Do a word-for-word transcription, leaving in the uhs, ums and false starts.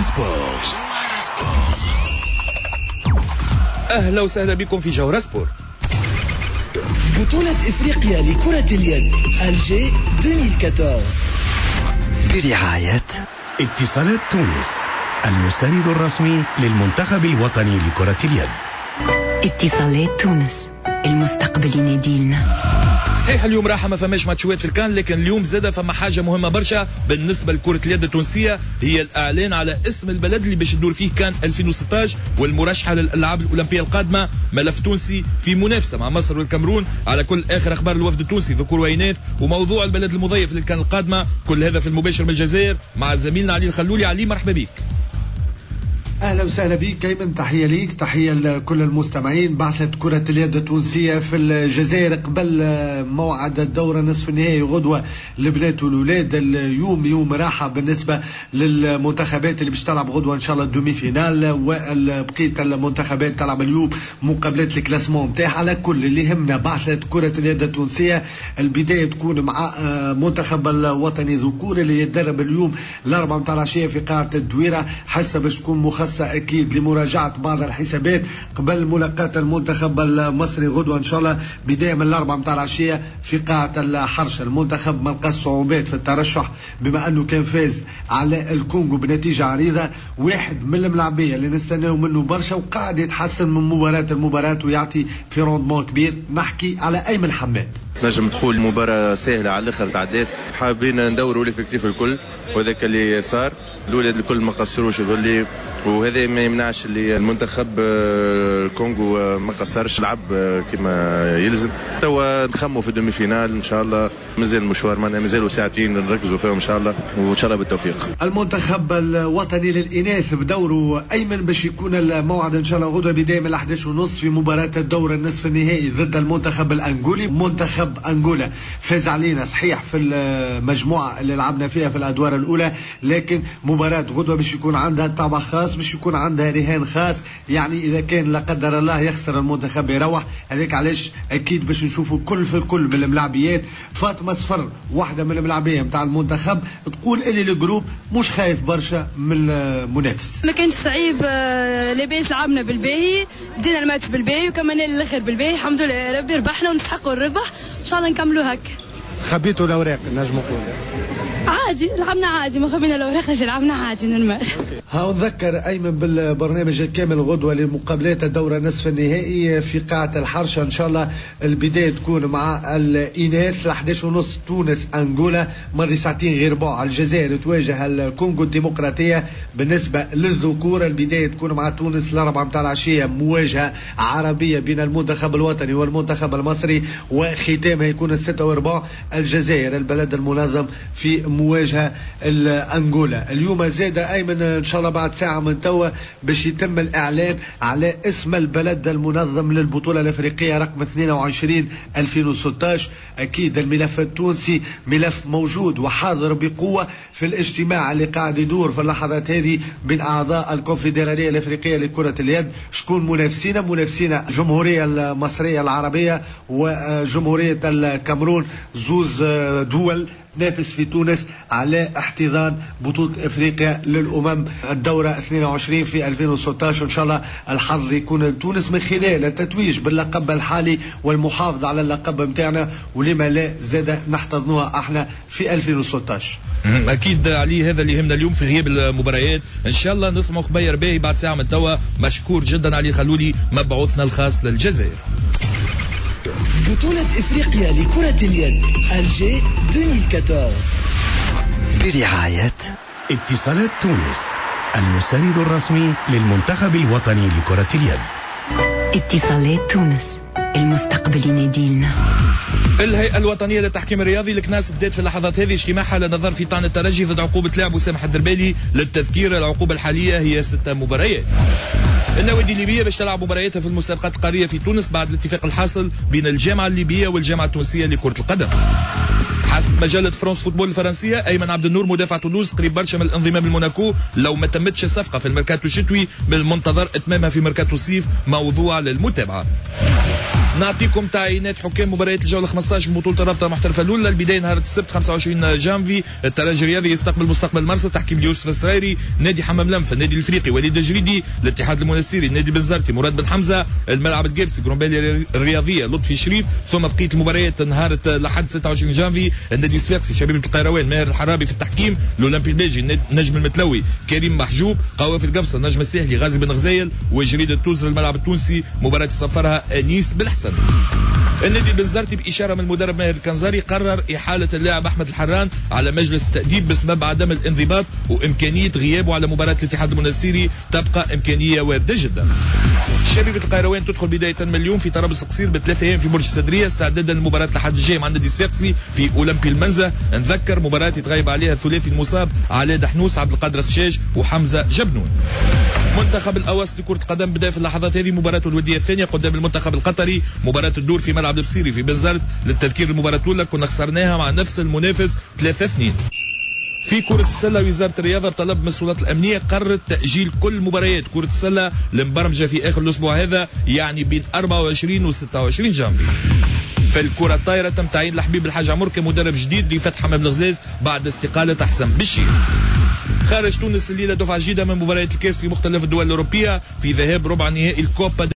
سبور. أهلا وسهلا بكم في جوهرة سبور. بطولة إفريقيا لكرة اليد ألجي ألفين وأربعة عشر برعاية اتصالات تونس، المساند الرسمي للمنتخب الوطني لكرة اليد. اتصالات تونس، المستقبل يناديلنا. صحيح اليوم راحة ما فماش ماتشوات في الكان، لكن اليوم زادة فما حاجة مهمة برشا بالنسبة لكرة اليد التونسية، هي الإعلان على اسم البلد اللي باش يدور فيه كان ألفين وستة عشر والمرشحة للألعاب الأولمبية القادمة. ملف تونسي في منافسة مع مصر والكاميرون على كل آخر أخبار الوفد التونسي ذكور وإناث، وموضوع البلد المضيف للكان القادمة. كل هذا في المباشر من الجزائر مع زميلنا علي الخلولي. علي مرحبا بك. اهلا وسهلا بك كيمن، تحيه ليك، تحيه لكل المستمعين. بعثة كرة اليد التونسية في الجزائر قبل موعد الدورة نصف النهائي غدوة لبنات والولاد. اليوم يوم راحة بالنسبة للمنتخبات اللي باش تلعب غدوة ان شاء الله الدومي فينال، وبقية المنتخبات تلعب اليوم مقابلات الكلاسمون نتاعها. على كل اللي يهمنا بعثة كرة اليد التونسية البداية تكون مع منتخب الوطني ذكور اللي يتدرب اليوم الأربعة متاع العشية في قاعة الدويرة، حسب باش تكون مخصصة أكيد لمراجعة بعض الحسابات قبل ملاقاة المنتخب المصري غدوة إن شاء الله بداية من الأربعة متاع العشية في قاعة الحرش. المنتخب ما لقاش صعوبات في الترشح بما أنه كان فاز على الكونغو بنتيجة عريضة. واحد من الملاعبية اللي نستناو منه برشا وقاعد يتحسن من مباراة المباراة ويعطي في روندمون كبير. نحكي على أيمن حماد. نجم تقول مباراة سهلة على الأخر تعدات، حابين ندوروا الإفكتيف الكل وذاك اللي صار. الولاد الكل ما قصروش يظل، وهذا ما يمنعش اللي المنتخب الكونغو ما قصرش لعب كما يلزم. توا نخموا في الدومي فينال ان شاء الله، مازال المشوار معنا مازالوا ساعتين نركزوا فيهم ان شاء الله، وان شاء الله بالتوفيق. المنتخب الوطني للإناث بدوره أيمن باش يكون الموعد ان شاء الله غدوة بداية من الأحد عشر ونصف في مباراة الدور النصف النهائي ضد المنتخب الأنغولي. منتخب أنغولا فاز علينا صحيح في المجموعة اللي لعبنا فيها في الأدوار الأولى، لكن مباراة غدوة باش يكون عندها طابع خاص، باش يكون عندها رهان خاص. يعني إذا كان لا قدر الله يخسر المنتخب يروح، هذاك علاش أكيد باش نشوفوا كل في الكل من الملاعبيات. فاطمة صفر واحدة من الملاعبية متاع المنتخب تقول اللي الجروب مش خايف برشا من المنافس. ما كانش صعيب، لاباس لعبنا بالباهي، بدينا الماتش بالباهي وكمان الاخر بالباهي. الحمد لله يا ربي ربحنا ونستحقوا الربح، ان شاء الله نكملوا هكا. خبيتوا الاوراق نجم نقول عادي، لعبنا عادي، ما خبينا الاوراق، لعبنا عادي نورمال. ها نذكر ايمن بالبرنامج الكامل غدوه لمقابلات الدوره نصف النهائي في قاعه الحرشه ان شاء الله. البدايه تكون مع الاناث أحد عشر ونص تونس انغولا، ماضي ساعتين غير بعد الجزائر تواجه الكونغو الديمقراطيه. بالنسبه للذكور البدايه تكون مع تونس الأربعة متاع العشيه، مواجهه عربيه بين المنتخب الوطني والمنتخب المصري، وختامها يكون الستة وربع الجزائر البلد المنظم في مواجهه الانغولا. اليوم زاد ايمن ان شاء الله بعد ساعه من توا باش يتم الاعلان على اسم البلد المنظم للبطوله الافريقيه رقم اثنين وعشرين ألفين وستة عشر. اكيد الملف التونسي ملف موجود وحاضر بقوه في الاجتماع اللي قاعد يدور في اللحظات هذه بين اعضاء الكونفدراليه الافريقيه لكره اليد. شكون منافسينا؟ منافسينا الجمهوريه المصريه العربيه وجمهوريه الكاميرون، زوز دول نافس في تونس على احتضان بطولة افريقيا للامم الدورة اثنين وعشرين في ألفين وستة عشر. ان شاء الله الحظ يكون لتونس من خلال التتويج باللقب الحالي والمحافظة على اللقب متاعنا، ولما لا زاد نحتضنوها احنا في ألفين وستة عشر. اكيد علي، هذا اللي يهمنا اليوم في غياب المباريات. ان شاء الله نسمع خبير باهي بعد ساعة من توا. مشكور جدا علي خلولي، مبعوثنا الخاص للجزائر. بطولة إفريقيا لكرة اليد ألجي ألفين وأربعة عشر برعاية اتصالات تونس، المساند الرسمي للمنتخب الوطني لكرة اليد. اتصالات تونس، المستقبل يناديلنا. الهيئة الوطنية للتحكيم الرياضي الكناس بدات في اللحظات هذه اجتماعها للنظر في طعن الترجي ضد عقوبة لاعب وسام الدربالي. للتذكير العقوبة الحالية هي ستة مباريات. النوادي الليبية باش تلعب مبارياتها في المسابقات القارية في تونس بعد الاتفاق الحاصل بين الجامعة الليبية والجامعة التونسية لكرة القدم. حسب مجلة فرانس فوتبول الفرنسية، أيمن عبد النور مدافع تولوز قريب برشا من الانضمام لموناكو لو ما تمتش الصفقة في الميركاتو الشتوي، بالمنتظر اتمامها في ميركاتو الصيف، موضوع للمتابعة. نعطيكم تعيينات حكام مباريات الجوله خمسطاش من بطوله الرابطه المحترفه الاولى. البدايه نهار السبت خمسة وعشرين جانفي، الترجي الرياضي يستقبل مستقبل مرسى، تحكيم يوسف السرايري، نادي حمام لمف النادي الافريقي وليد الجريدي، الاتحاد المنستيري النادي بنزرتي مراد بن حمزه، الملعب الجابسي جرومبالي الرياضيه لطفي شريف. ثم بقيه المباريات نهار لحد ستة وعشرين جانفي، النادي الصفاقسي شبيبه القيروان ماهر الحرابي في التحكيم، الاولمبي البلجي نجم المتلوي كريم محجوب، قوافي القفصه النجم الساحلي غازي بن غزايل، وجريده توزر الملعب التونسي مباراه سفرها انيس بالحسن. النادي بنزرتي بإشارة من المدرب ماهر الكنزاري قرر إحالة اللاعب أحمد الحران على مجلس التأديب بسبب عدم الانضباط وإمكانية غيابه على مباراة الاتحاد المنستيري تبقى إمكانية واردة جدا. شبيبة القيروان تدخل بداية من اليوم في طرابلس قصير بثلاثة أيام في برج السدرية استعدادا لمباراة الأحد الجاي مع النادي الصفاقسي في أولمبي المنزه. نذكر مباراة يتغيب عليها الثلاثي المصاب علاء دحنوس عبد القادر خشاج وحمزة جبنون. منتخب الأوس لكرة القدم بدأ في اللحظات هذه مباراته الودية الثانية قدام المنتخب القطري، مباراة الدور في ملعب البصيري في بنزرت. للتذكير المباراة الأولى كنا خسرناها مع نفس المنافس ثلاثة اثنين. في كرة السلة وزارة الرياضة بطلب من السلطات الأمنية قررت تأجيل كل مباريات كرة السلة المبرمجة في آخر الأسبوع هذا، يعني بين أربعة وعشرين و ستة وعشرين جانفي. في الكرة الطايرة تم تعيين لحبيب الحاج عمر كمدرب جديد لفتح حمام الغزاز بعد استقالة حسن بشير. خارج تونس الليلة دفعة جديدة من مباريات الكاس في مختلف الدول الأوروبية في ذهاب ربع نهائي الكوبا